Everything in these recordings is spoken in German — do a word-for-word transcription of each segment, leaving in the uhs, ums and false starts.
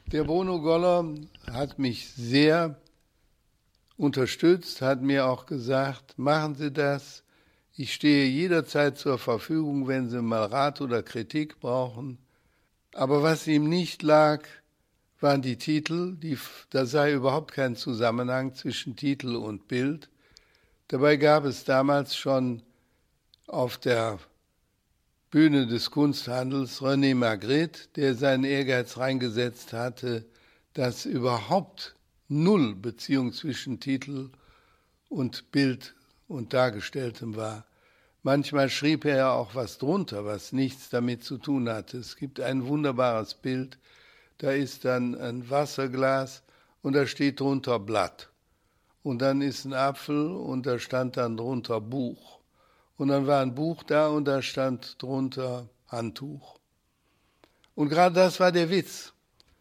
Der Bruno Goller hat mich sehr unterstützt, hat mir auch gesagt, machen Sie das. Ich stehe jederzeit zur Verfügung, wenn Sie mal Rat oder Kritik brauchen. Aber was ihm nicht lag, waren die Titel. Die, da sei überhaupt kein Zusammenhang zwischen Titel und Bild. Dabei gab es damals schon auf der Bühne des Kunsthandels René Magritte, der seinen Ehrgeiz reingesetzt hatte, dass überhaupt null Beziehung zwischen Titel und Bild und Dargestelltem war. Manchmal schrieb er ja auch was drunter, was nichts damit zu tun hatte. Es gibt ein wunderbares Bild, da ist dann ein Wasserglas und da steht drunter Blatt. Und dann ist ein Apfel und da stand dann drunter Buch. Und dann war ein Buch da und da stand drunter Handtuch. Und gerade das war der Witz.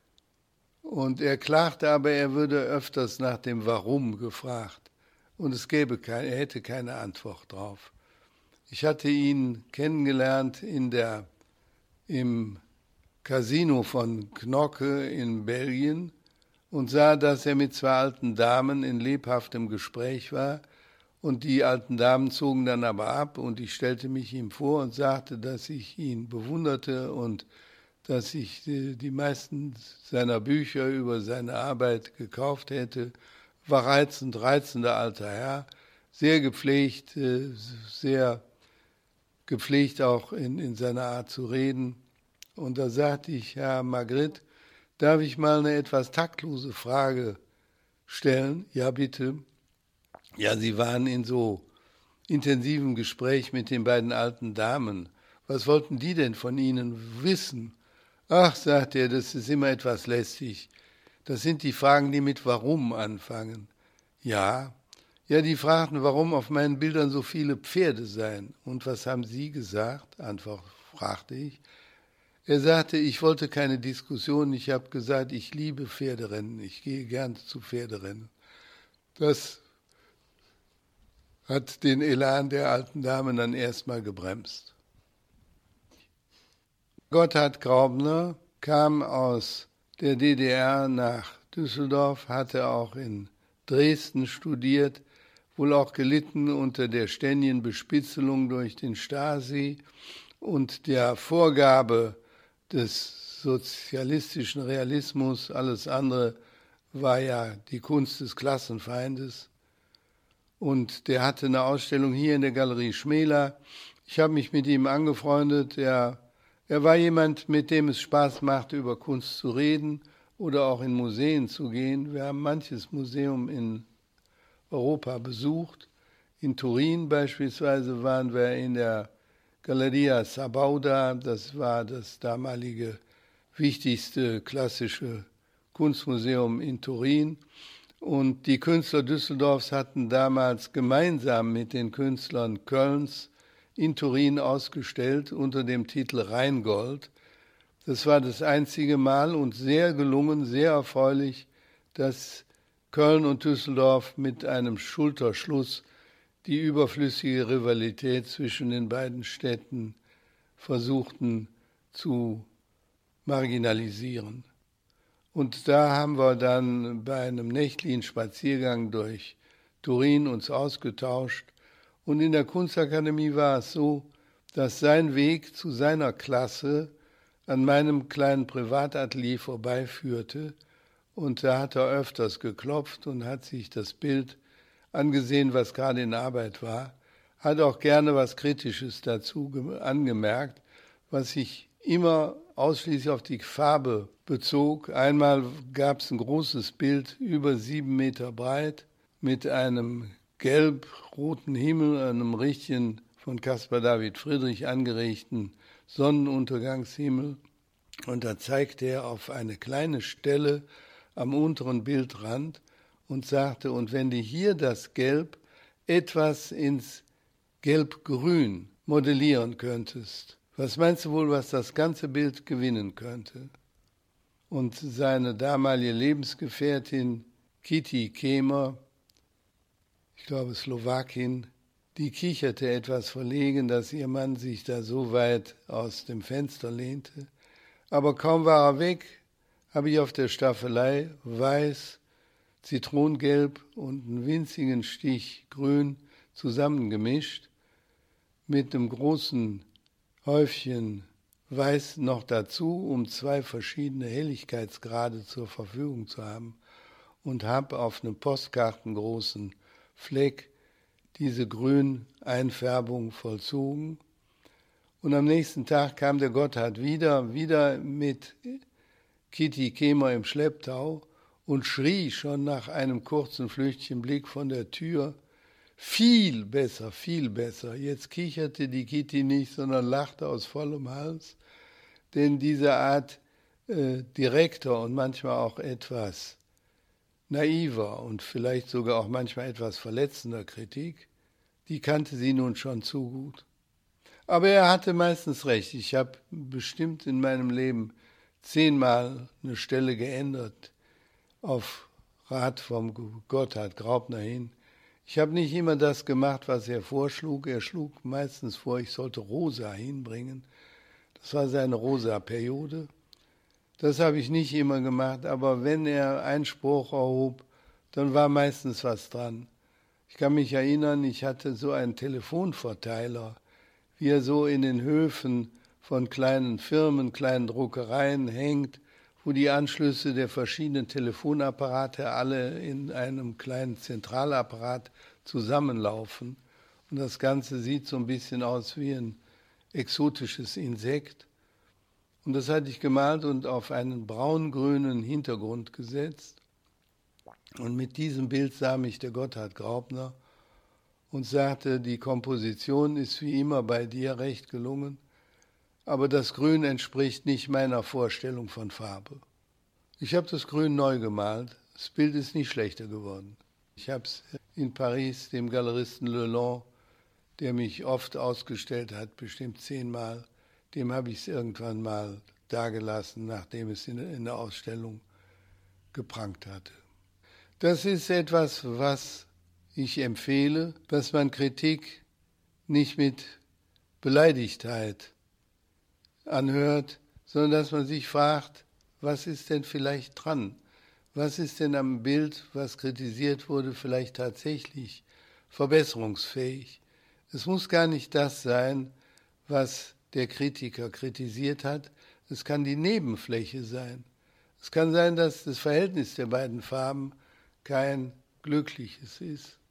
Und er klagte aber, er würde öfters nach dem Warum gefragt. Und es gäbe keine, er hätte keine Antwort drauf. Ich hatte ihn kennengelernt in der, im Casino von Knocke in Belgien und sah, dass er mit zwei alten Damen in lebhaftem Gespräch war. Und die alten Damen zogen dann aber ab und ich stellte mich ihm vor und sagte, dass ich ihn bewunderte und dass ich die, die meisten seiner Bücher über seine Arbeit gekauft hätte. War reizend, reizender alter Herr, sehr gepflegt, sehr gepflegt auch in, in seiner Art zu reden. Und da sagte ich, Herr Magritte, darf ich mal eine etwas taktlose Frage stellen? Ja, bitte. Ja, Sie waren in so intensivem Gespräch mit den beiden alten Damen. Was wollten die denn von Ihnen wissen? Ach, sagt er, das ist immer etwas lästig. Das sind die Fragen, die mit Warum anfangen. Ja, ja, die fragten, warum auf meinen Bildern so viele Pferde seien. Und was haben Sie gesagt? Antwort fragte ich. Er sagte, ich wollte keine Diskussion. Ich habe gesagt, ich liebe Pferderennen. Ich gehe gern zu Pferderennen. Das hat den Elan der alten Damen dann erstmal gebremst. Gotthard Graubner kam aus der D D R nach Düsseldorf, hatte auch in Dresden studiert, wohl auch gelitten unter der ständigen Bespitzelung durch den Stasi und der Vorgabe des sozialistischen Realismus. Alles andere war ja die Kunst des Klassenfeindes. Und der hatte eine Ausstellung hier in der Galerie Schmela. Ich habe mich mit ihm angefreundet. Er, er war jemand, mit dem es Spaß machte, über Kunst zu reden oder auch in Museen zu gehen. Wir haben manches Museum in Europa besucht. In Turin beispielsweise waren wir in der Galleria Sabauda. Das war das damalige wichtigste klassische Kunstmuseum in Turin. Und die Künstler Düsseldorfs hatten damals gemeinsam mit den Künstlern Kölns in Turin ausgestellt unter dem Titel Rheingold. Das war das einzige Mal und sehr gelungen, sehr erfreulich, dass Köln und Düsseldorf mit einem Schulterschluss die überflüssige Rivalität zwischen den beiden Städten versuchten zu marginalisieren. Und da haben wir dann bei einem nächtlichen Spaziergang durch Turin uns ausgetauscht. Und in der Kunstakademie war es so, dass sein Weg zu seiner Klasse an meinem kleinen Privatatelier vorbeiführte. Und da hat er öfters geklopft und hat sich das Bild angesehen, was gerade in Arbeit war. Hat auch gerne was Kritisches dazu angemerkt, was sich immer ausschließlich auf die Farbe bezog. Einmal gab es ein großes Bild über sieben Meter breit mit einem gelb-roten Himmel, einem richtigen von Caspar David Friedrich angeregten Sonnenuntergangshimmel. Und da zeigte er auf eine kleine Stelle am unteren Bildrand und sagte, und wenn du hier das Gelb etwas ins Gelb-Grün modellieren könntest, was meinst du wohl, was das ganze Bild gewinnen könnte? Und seine damalige Lebensgefährtin Kitty Kemer, ich glaube Slowakin, die kicherte etwas verlegen, dass ihr Mann sich da so weit aus dem Fenster lehnte. Aber kaum war er weg, habe ich auf der Staffelei weiß, Zitronengelb und einen winzigen Stich grün zusammengemischt mit einem großen Häufchen Weiß noch dazu, um zwei verschiedene Helligkeitsgrade zur Verfügung zu haben, und habe auf einem postkartengroßen Fleck diese Grün-Einfärbung vollzogen. Und am nächsten Tag kam der Gotthard wieder, wieder mit Kitty Kemer im Schlepptau und schrie schon nach einem kurzen flüchtigen Blick von der Tür: Viel besser, viel besser. Jetzt kicherte die Kitty nicht, sondern lachte aus vollem Hals, denn diese Art äh, direkter und manchmal auch etwas naiver und vielleicht sogar auch manchmal etwas verletzender Kritik, die kannte sie nun schon zu gut. Aber er hatte meistens recht. Ich habe bestimmt in meinem Leben zehnmal eine Stelle geändert, auf Rat vom Gotthard Graupner hin. Ich habe nicht immer das gemacht, was er vorschlug. Er schlug meistens vor, ich sollte Rosa hinbringen. Das war seine Rosa-Periode. Das habe ich nicht immer gemacht, aber wenn er Einspruch erhob, dann war meistens was dran. Ich kann mich erinnern, ich hatte so einen Telefonverteiler, wie er so in den Höfen von kleinen Firmen, kleinen Druckereien hängt, wo die Anschlüsse der verschiedenen Telefonapparate alle in einem kleinen Zentralapparat zusammenlaufen. Und das Ganze sieht so ein bisschen aus wie ein exotisches Insekt. Und das hatte ich gemalt und auf einen braun-grünen Hintergrund gesetzt. Und mit diesem Bild sah mich der Gotthard Graupner und sagte, die Komposition ist wie immer bei dir recht gelungen, aber das Grün entspricht nicht meiner Vorstellung von Farbe. Ich habe das Grün neu gemalt, das Bild ist nicht schlechter geworden. Ich habe es in Paris dem Galeristen Lelon, der mich oft ausgestellt hat, bestimmt zehnmal, dem habe ich es irgendwann mal dagelassen, nachdem es in, in der Ausstellung geprangt hatte. Das ist etwas, was ich empfehle, dass man Kritik nicht mit Beleidigtheit anhört, sondern dass man sich fragt, was ist denn vielleicht dran? Was ist denn am Bild, was kritisiert wurde, vielleicht tatsächlich verbesserungsfähig? Es muss gar nicht das sein, was der Kritiker kritisiert hat. Es kann die Nebenfläche sein. Es kann sein, dass das Verhältnis der beiden Farben kein glückliches ist.